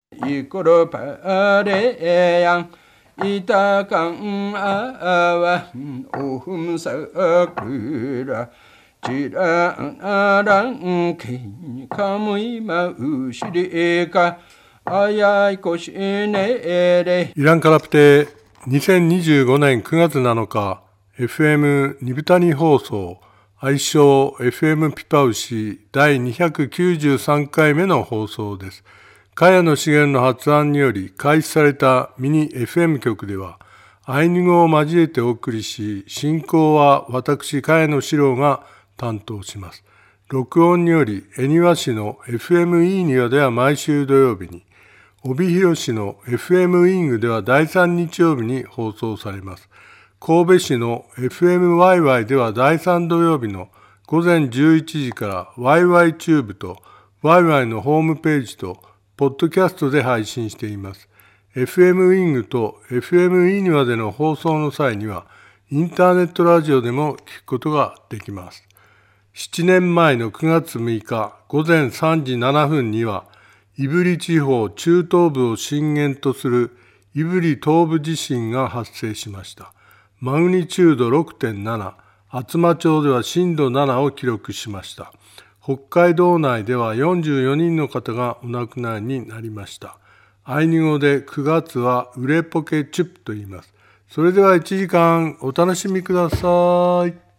ikoro pareyang itakang awa ohum sakura jirang ki kamui maushirika ayai koshine。 イランカラプテ2025年9月7日 FM ニブタニ放送愛称 FM ピパウシ第293回目の放送です。茅野茂の発案により開始されたミニ FM 局ではアイヌ語を交えてお送りし、進行は私茅野史郎が担当します。録音により恵庭市の FM イーニワでは毎週土曜日に、帯広市の FM ウィングでは第3日曜日に放送されます。神戸市の FM ワイワイでは第3土曜日の午前11時からワイワイチューブとワイワイのホームページとポッドキャストで配信しています。FM ウィングと FM イーニワでの放送の際にはインターネットラジオでも聞くことができます。7年前の9月6日午前3時7分には胆振地方中東部を震源とする胆振東部地震が発生しました。マグニチュード 6.7、厚真町では震度7を記録しました。北海道内では44人の方がお亡くなりになりました。アイヌ語で9月はウレポケチュップと言います。それでは1時間お楽しみください。